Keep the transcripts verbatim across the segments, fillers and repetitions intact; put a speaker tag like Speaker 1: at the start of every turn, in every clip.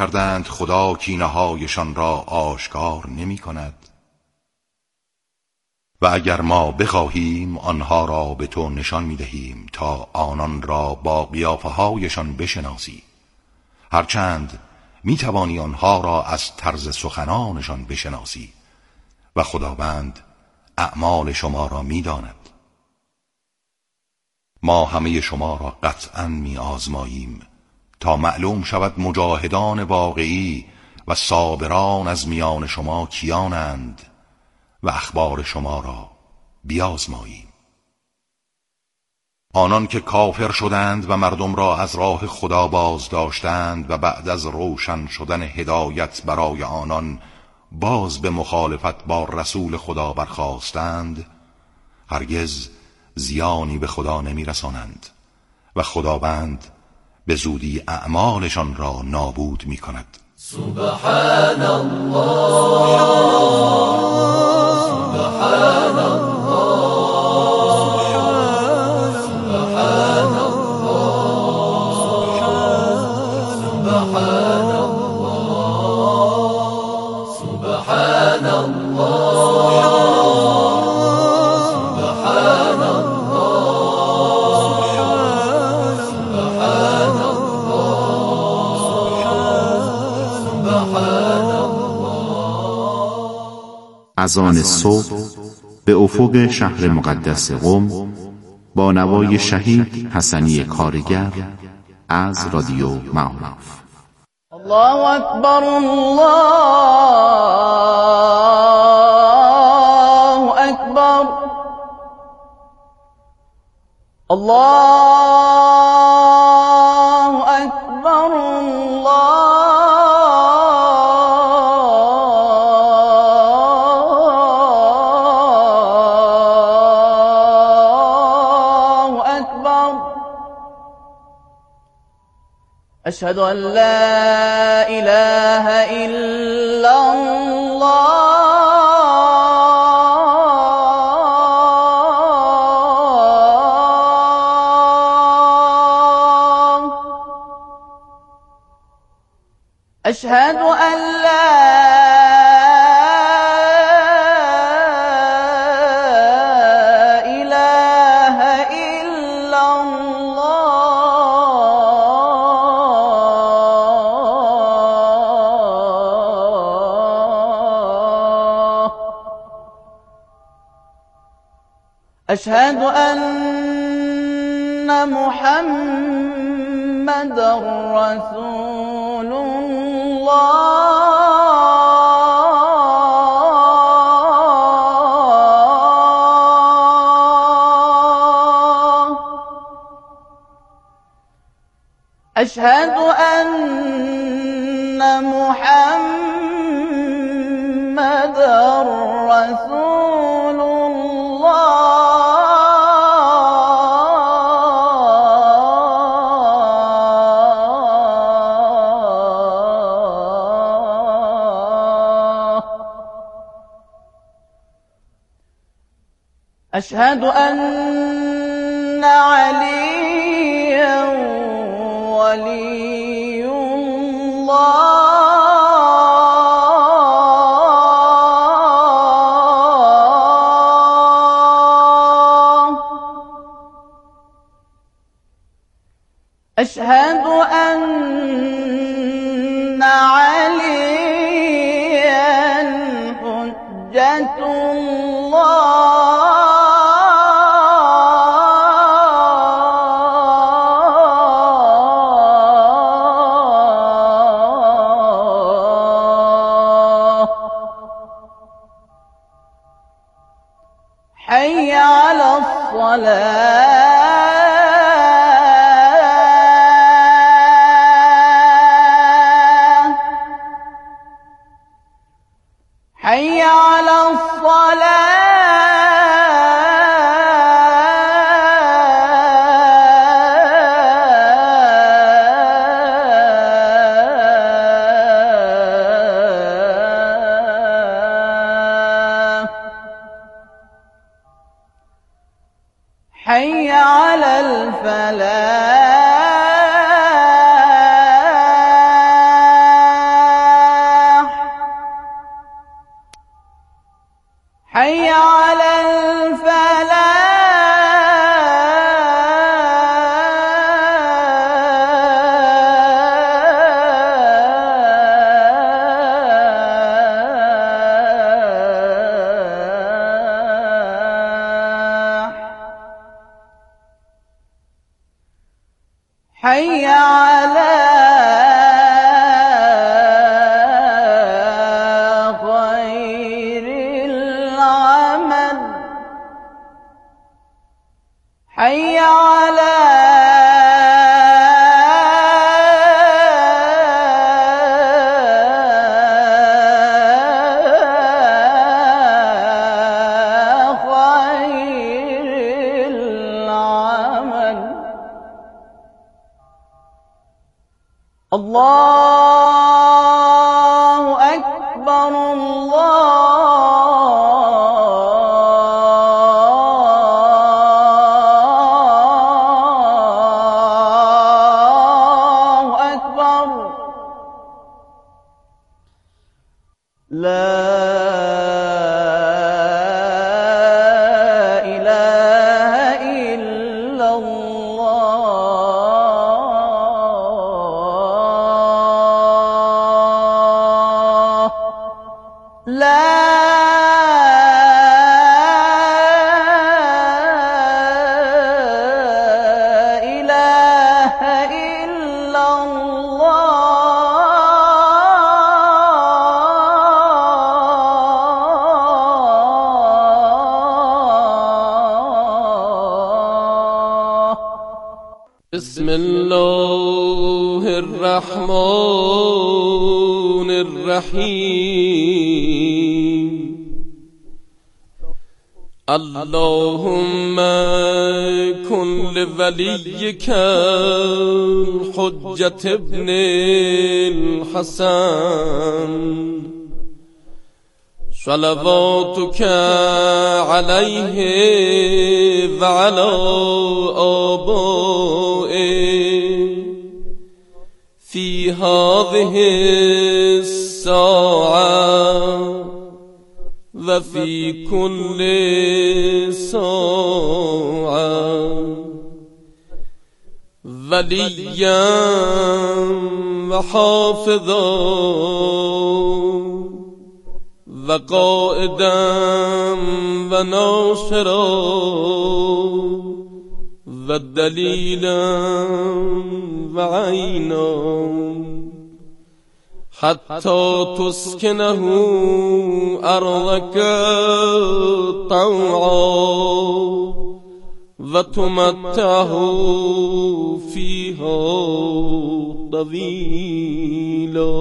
Speaker 1: کردند خدا کینه‌هایشان را آشکار نمی کند؟ و اگر ما بخواهیم آنها را به تو نشان می دهیم تا آنان را با قیافه‌هایشان بشناسی، هرچند می توانی آنها را از طرز سخنانشان بشناسی و خداوند اعمال شما را می داند. ما همه شما را قطعاً می آزماییم تا معلوم شود مجاهدان واقعی و صابران از میان شما کیانند و اخبار شما را بیازماییم. آنان که کافر شدند و مردم را از راه خدا باز داشتند و بعد از روشن شدن هدایت برای آنان باز به مخالفت با رسول خدا برخاستند، هرگز زیانی به خدا نمی رسانند و خداوند به زودی اعمالشان را نابود می کند.
Speaker 2: سبحان الله، سبحان الله، سبحان الله، سبحان الله، سبحان الله، سبحان
Speaker 3: اذان صبح به افق شهر مقدس قم با نوای شهید حسنی کارگر از رادیو معارف.
Speaker 4: الله اکبر، الله اکبر، الله اکبر، الله أشهد أن لا إله إلا الله، أشهد أن لا أشهد أن محمد رسول الله، أشهد أن محمد رسول الله. أشهد أن عليا ولي الله، أشهد أن عليا حجة الله. حي على الصلاة، حي على حي على الفلاح. حي على الفلاح حي على خير العمل حي على خير العمل الله أكبر الله أكبر لا إله إلا الله لا إله إلا الله
Speaker 2: بسم الله الرحمن الرحيم اللهم كن لوليك الحجة ابن الحسن صلواتك عليه وعلى آبائه في هذه الساعة وفي كل ساعة وليا وحافظا وقائدا وناصرا ودليلا وعينا حتى تسكنه أرضك طوعا وتمتعه فيها طويلا.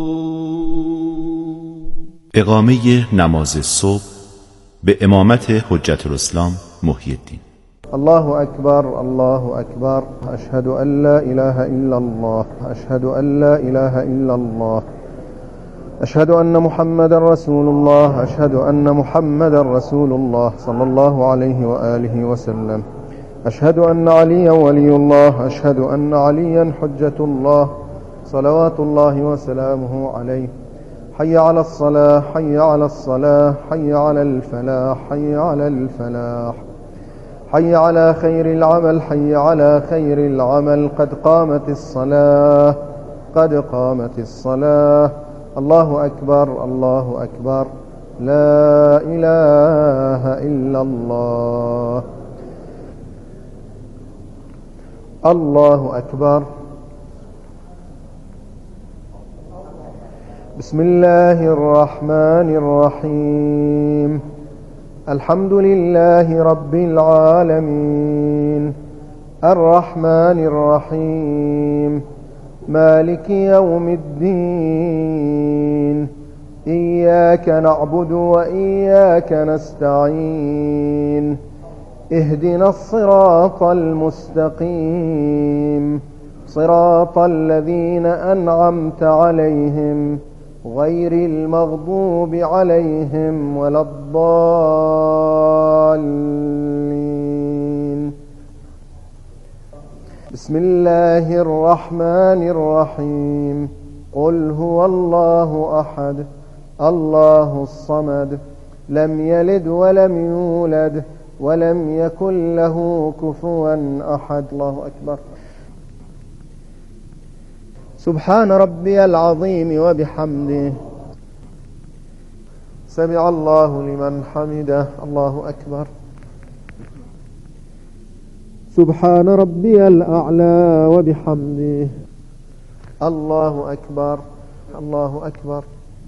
Speaker 3: اقامه نماز صبح به امامت حجت الاسلام محی الدین.
Speaker 5: الله أكبر الله أكبر أشهد أن لا إله إلا الله أشهد أن لا إله إلا الله أشهد أن محمد رسول الله أشهد أن محمد رسول الله صلى الله عليه وآله وسلم أشهد أن عليا ولي الله أشهد أن عليا حجة الله صلوات الله وسلامه عليه. حي على الصلاة حي على الصلاة حي على الفلاح حي على الفلاح حي على خير العمل حي على خير العمل قد قامت الصلاة قد قامت الصلاة. الله أكبر الله أكبر لا إله إلا الله. الله أكبر. بسم الله الرحمن الرحيم الحمد لله رب العالمين الرحمن الرحيم مالك يوم الدين إياك نعبد وإياك نستعين اهدنا الصراط المستقيم صراط الذين أنعمت عليهم غير المغضوب عليهم ولا الضالين. بسم الله الرحمن الرحيم قل هو الله أحد الله الصمد لم يلد ولم يولد ولم يكن له كفوا أحد. الله أكبر. سبحان ربي العظيم وبحمده. سمع الله لمن حمده. الله أكبر. سبحان ربي الأعلى وبحمده. الله أكبر. الله أكبر.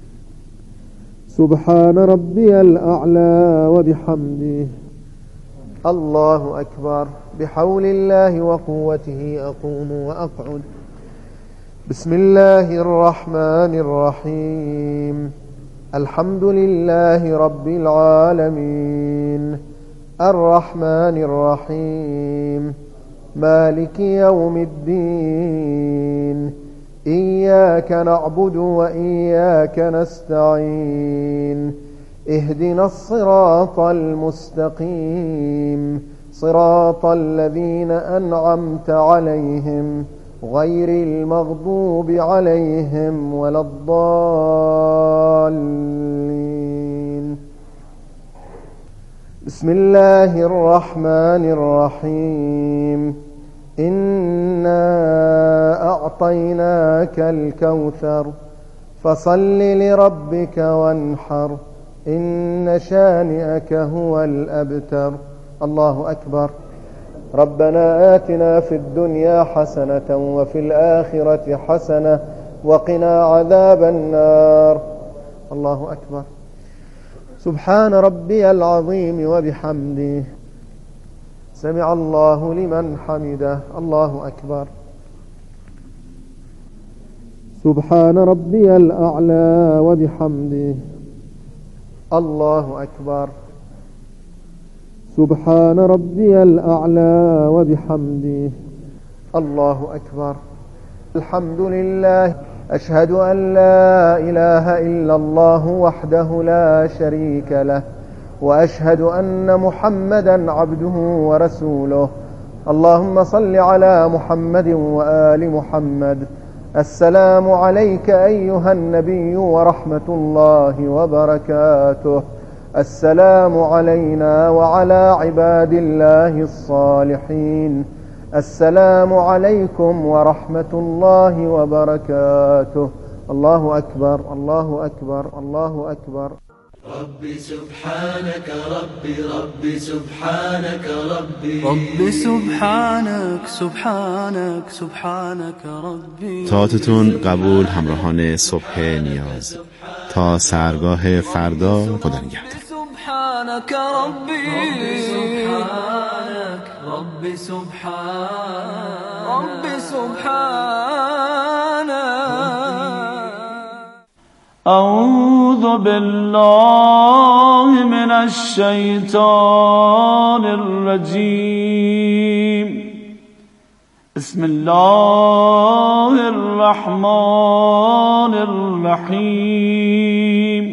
Speaker 5: سبحان ربي الأعلى وبحمده. الله أكبر. بحول الله وقوته أقوم وأقعد. بسم الله الرحمن الرحيم. الحمد لله رب العالمين الرحمن الرحيم مالك يوم الدين إياك نعبد وإياك نستعين اهدنا الصراط المستقيم صراط الذين أنعمت عليهم غير المغضوب عليهم ولا الضالين. بسم الله الرحمن الرحيم. إنا أعطيناك الكوثر فصل لربك وانحر إن شانئك هو الأبتر. الله أكبر. ربنا آتنا في الدنيا حسنة وفي الآخرة حسنة وقنا عذاب النار. الله أكبر. سبحان ربي العظيم وبحمده. سمع الله لمن حمده. الله أكبر. سبحان ربي الأعلى وبحمده. الله أكبر. سبحان ربي الأعلى وبحمده. الله أكبر. الحمد لله. أشهد أن لا إله إلا الله وحده لا شريك له وأشهد أن محمدا عبده ورسوله. اللهم صل على محمد وآل محمد. السلام عليك أيها النبي ورحمة الله وبركاته. السلام علينا وعلى عباد الله الصالحين. السلام عليكم ورحمة الله وبركاته. الله أكبر. الله أكبر. الله أكبر.
Speaker 6: ربي سبحانك ربي ربي سبحانك ربي ربي سبحانك سبحانك سبحانك ربي.
Speaker 3: طاعتتون قبول همراهان صبح نیاز. تا سرگاه فردا خدا نگهدار.
Speaker 6: سبحانك ربي سبحانك ربي سبحانك ربي سبحانك. أعوذ بالله من الشيطان الرجيم. بسم الله الرحمن الرحيم.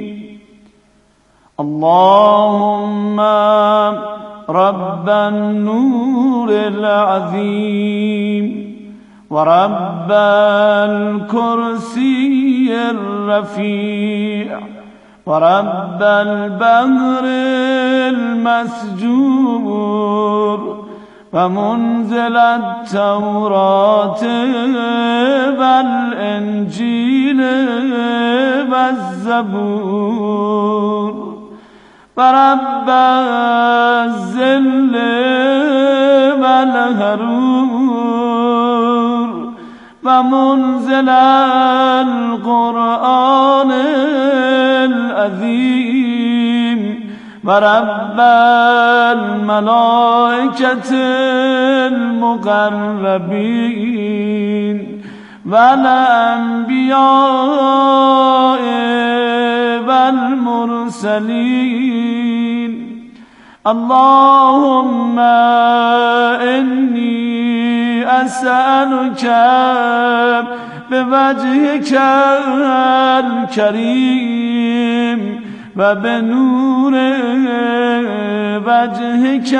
Speaker 6: اللهم رب النور العظيم ورب الكرسي الرفيع ورب البحر المسجور ومنزل التوراة والإنجيل والزبور ورب الظل والحرور ومنزل القرآن العظيم ورب الملائكة المقربين والأنبياء والمرسلين. اللهم إني أسألك بوجهك الكريم وبنور وجهك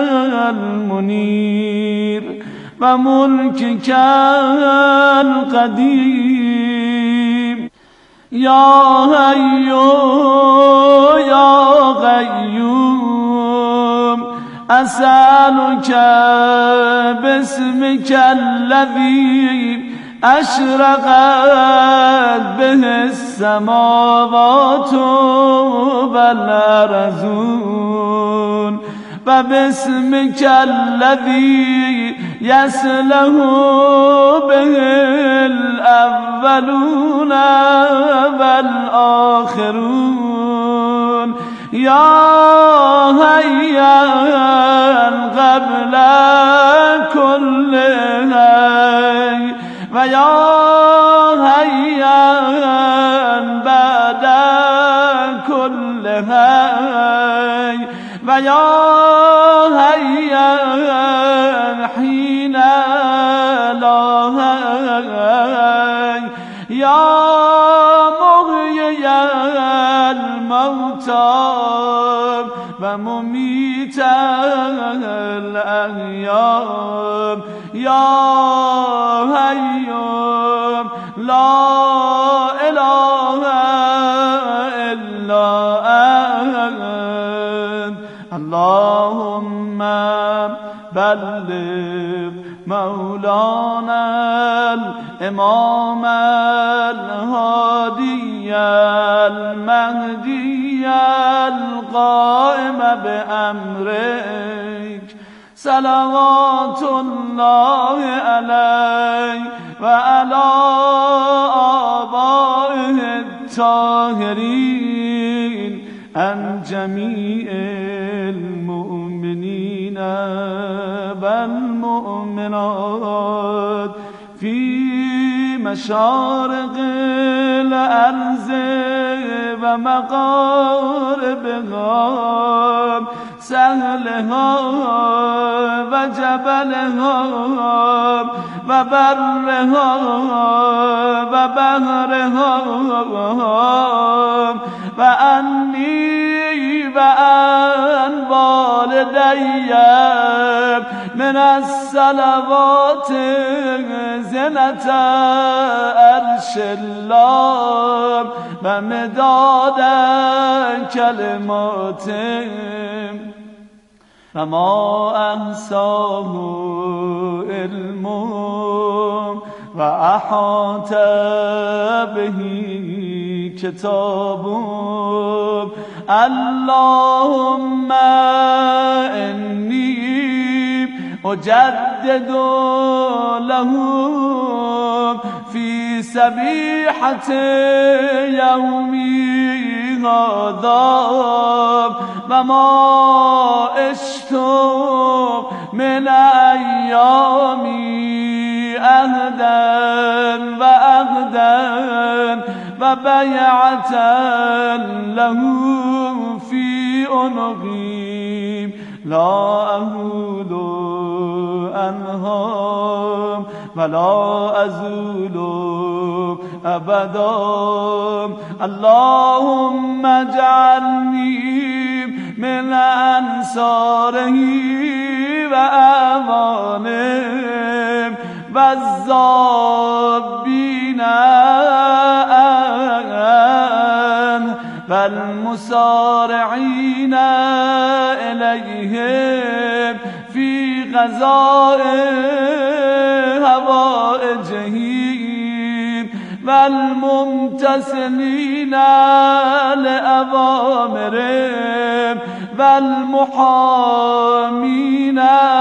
Speaker 6: المنير وملكك القديم. يا حي يا أسألك باسمك الذي أشرقت به السماوات والأرضون وباسمك الذي يسله به الأولون والآخرون يا هيا قبل كل هي ويا هيا بعد كل هي ويا هيا حين لا هي يا مغيي الموتى ومميت الأحياء يا حي لا إله إلا أنت اللهم بلغ مولانا الإمام الهادي المهدي القائم بأمرك صلوات الله عليه وعلى آبائه الطاهرين عن جميع المؤمنين والمؤمنات في مشارق الأرض ومغاربها سهلها وجبلها وبرها وبحرها وأني وأن والدي من الصلوات زنة عرش الله ومداد كلماته فما أحصاه علم وأحاط به كتاب اللهم إني أجدد له في سبيحة يومي هذا وما عشت من أيامي أهدا وأهدا وبيعة له في عنقي لا أهود عنها ولا أزول أبدا اللهم اجعلني من أنصاره وأعوانه والذابين عنه والمسارعين إليهم في غزاء هوائجه والممتثلين لأوامره والمحامين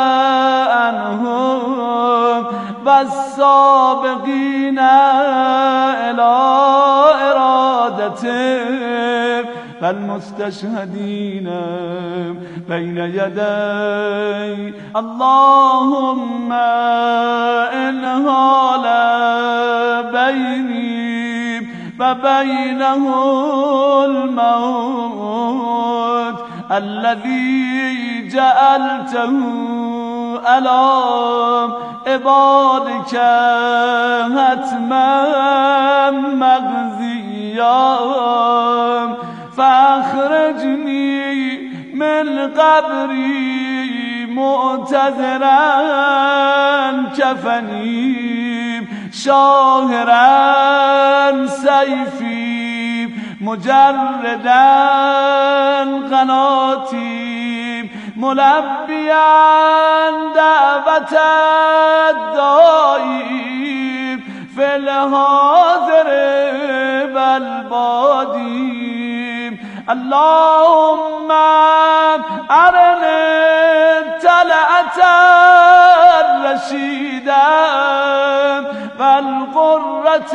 Speaker 6: عنهم والسابقين إلى إرادته والمستشهدين بين يدي اللهم إنها بيني وبينه الموت الذي جعلته على عبادك حتما مقضيا فأخرجني من قبري معتذرا كفني شاهرا سيفي مجردا قناتي ملبیا دعوت الداعی فی الحاضر والبادی اللهم ارنی طلعت الرشیدا والقرة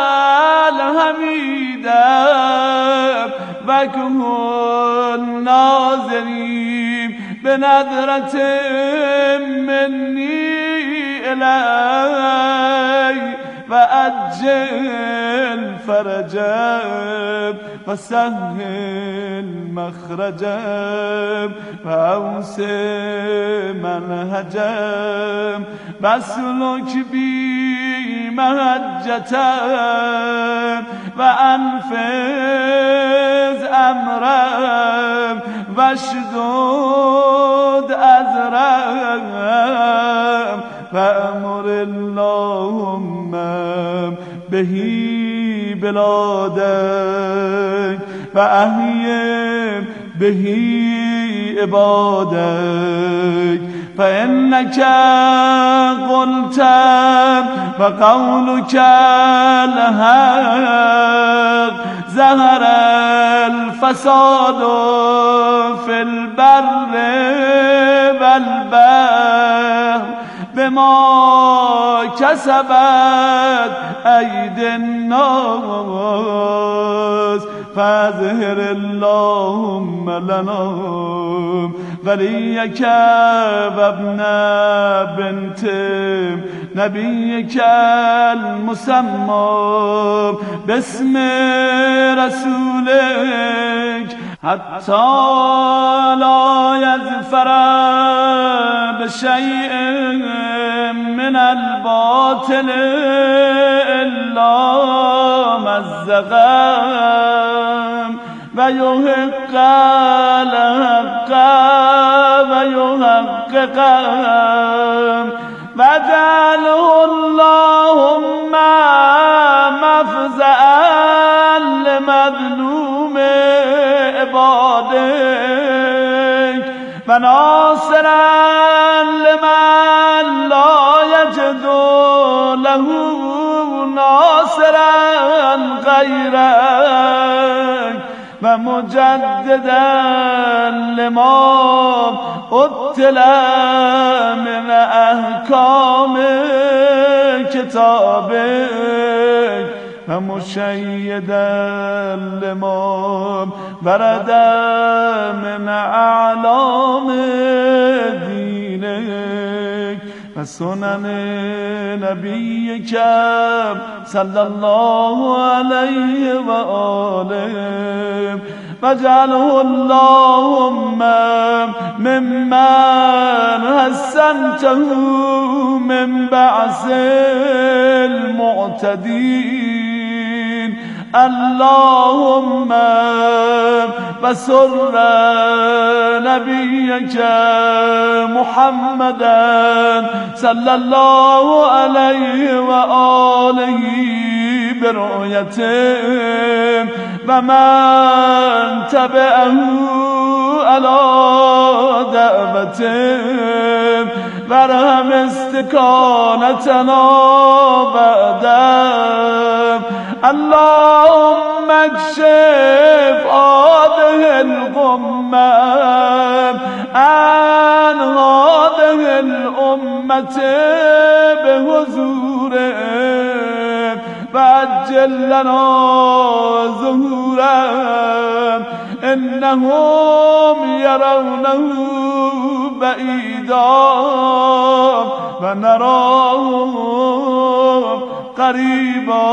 Speaker 6: الحمیدا وکن ناظرین بنظرة منی الی و اجل فرجم و سهل مخرجم و اوسع منهجم بسلک بی مهجتم و انفذ امرم و اشدد ازرم و امر اللهم بهی بلادک و احیم بهی عبادک فإنك قلت و قولك الحق ظهر الفساد في البر والبحر بما کسبت اید الناس فاظهر اللهم لنا ولیک و ابن بنت نبیک المسمى باسم رسولک حتی لا یظفر بشیء من الباطل الا مزقم و یحق الحق و یحققم و جعله اللهم مفزعا لمظلوم عبادك و ناصرا لمن لا یجد له ناصرا غیرک و مجددا لما ابتل من احکام کتابک و مشیدا لما ورد من اعلام دینک و سنن نبیک صلی الله علیه و آله و جعله اللهم ممن حسنته من بعث المعتدین اللهم بسر نبیک محمدا صلی الله علیه و آله برؤیته و من تبعه على دعوته ورحم استکانتنا بعده اللهم اكشف هذه الغمة عن هذه الأمة بحضوره وعجل لنا ظهوره إنهم يرونه بعيدا ونراه قريبا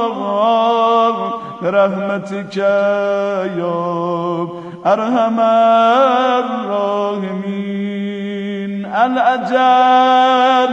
Speaker 6: برحمتك يا أرحم الراحمين الأجل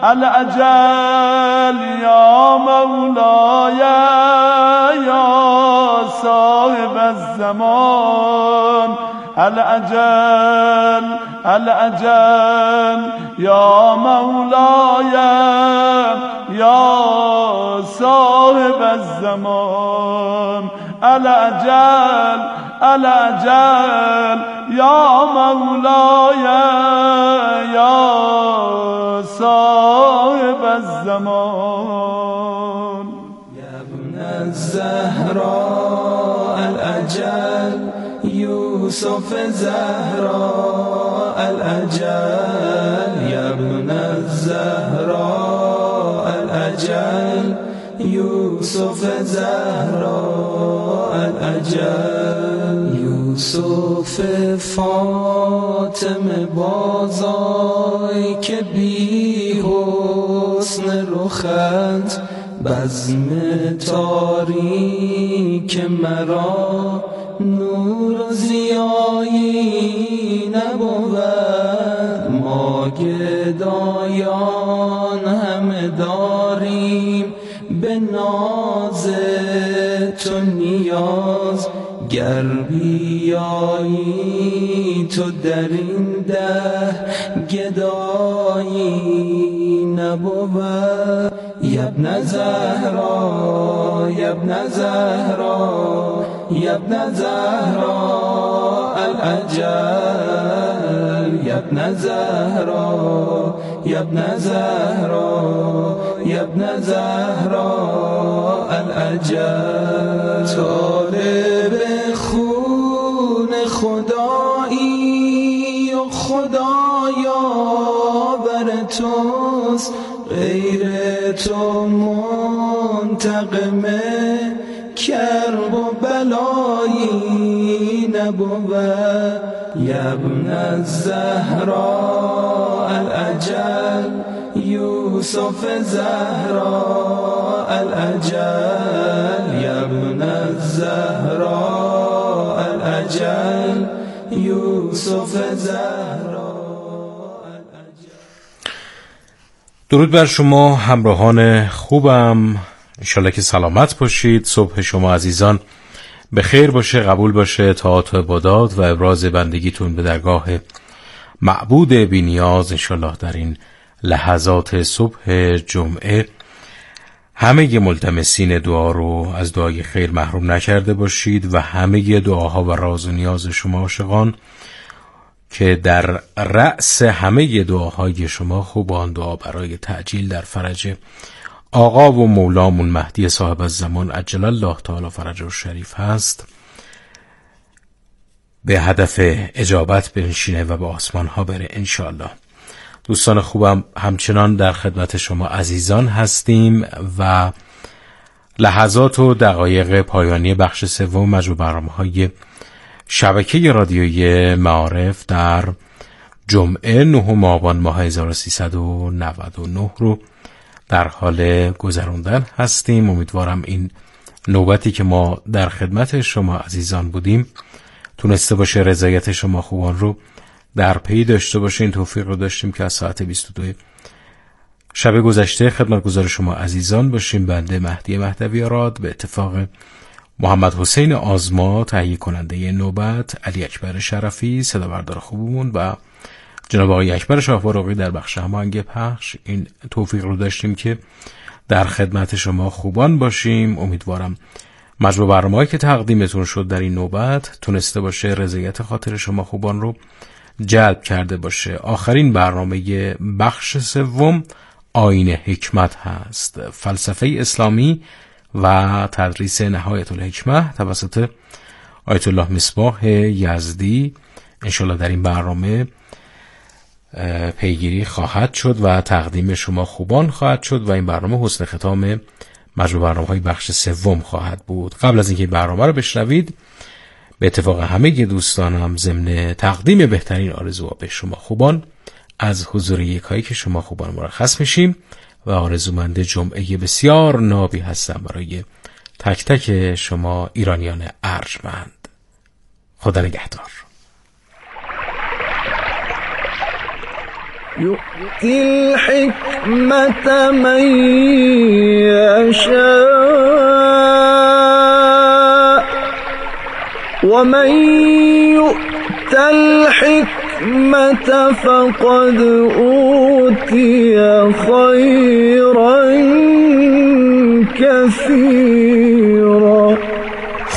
Speaker 6: الأجل يا مولاي يا صاحب الزمان الأجل الأجل يا مولاي يا صاحب الزمان الأجل الأجل يا مولاي يا صاحب الزمان
Speaker 2: يا ابن الزهراء الأجل يوسف زهراء الأجل يا ابن الزهراء الأجل يوسف زهراء الأجل یوسف فاطمه بازای که بی حسن رخت بزم تاریک مرا نور و ضیایی نبود ما گدایان همه داریم به ناز تو نیاز گر بیایی تو در این ده گدایی نبود یا ابن زهرا یا ابن زهرا یا ابن زهرا الأجل یا ابن زهرا یا ابن زهرا یا ابن زهرا الأجل طالب خون خدایی و خدایا بر توست غیر تو منتقم کرب و بلایی نبود یا ابن الزهراء الأجل یوسف زهراء الأجل یا ابن الزهراء الأجل یوسف زهراء.
Speaker 7: درود بر شما همراهان خوبم، انشالله که سلامت باشید. صبح شما عزیزان به خیر باشه، قبول باشه طاعات و عبادات و ابراز بندگیتون به درگاه معبود بی نیاز. انشالله در این لحظات صبح جمعه همه ملتمسین دعا رو از دعای خیر محروم نکرده باشید و همه دعاها و راز و نیاز شما عاشقان که در رأس همه دعاهای شما خوبان دعا برای تعجیل در فرج آقا و مولامون مهدی صاحب الزمان عجل الله تعالی فرجه الشریف هست، به هدف اجابت بنشینه و به آسمان ها بره انشاءالله. دوستان خوبم، همچنان در خدمت شما عزیزان هستیم و لحظات و دقایق پایانی بخش سوم مجموع برنامه‌های شبکه رادیویی معارف در جمعه نهم آبان ماه هزار و سیصد و نود و نه رو در حال گذراندن هستیم. امیدوارم این نوبتی که ما در خدمت شما عزیزان بودیم تونسته باشه رضایت شما خوبان رو در پی داشته باشه. این توفیق رو داشتیم که از ساعت بیست و دو شب گذشته خدمتگزار شما عزیزان باشیم. بنده مهدی مهدوی آراد به اتفاق محمد حسین آزما تهیه کننده نوبت، علی اکبر شرفی صدا بردار خوبمون و جناب آقای اکبر شاهفاروقی در بخش هماهنگ پخش این توفیق رو داشتیم که در خدمت شما خوبان باشیم. امیدوارم مجموع برنامه‌ای که تقدیمتون شد در این نوبت تونسته باشه رضایت خاطر شما خوبان رو جلب کرده باشه. آخرین برنامه بخش سوم آیین حکمت هست، فلسفه اسلامی و تدریس نهایت الحکمه توسط آیت الله مصباح یزدی. انشالله در این برنامه پیگیری خواهد شد و تقدیم شما خوبان خواهد شد و این برنامه حسن ختام مجموع برنامه‌های بخش سوم خواهد بود. قبل از اینکه این برنامه رو بشنوید، به اتفاق همه دوستانم ضمن تقدیم بهترین آرزوها به شما خوبان از حضور یکایی که شما خوبان مرخص میشیم و آرزومند جمعه بسیار نابی هستم برای تک تک شما ایرانیان ارجمند. خدا نگهدار.
Speaker 4: يؤتي الحكمة من يشاء ومن يؤت الحكمة فقد أوتي خيرا كثيرا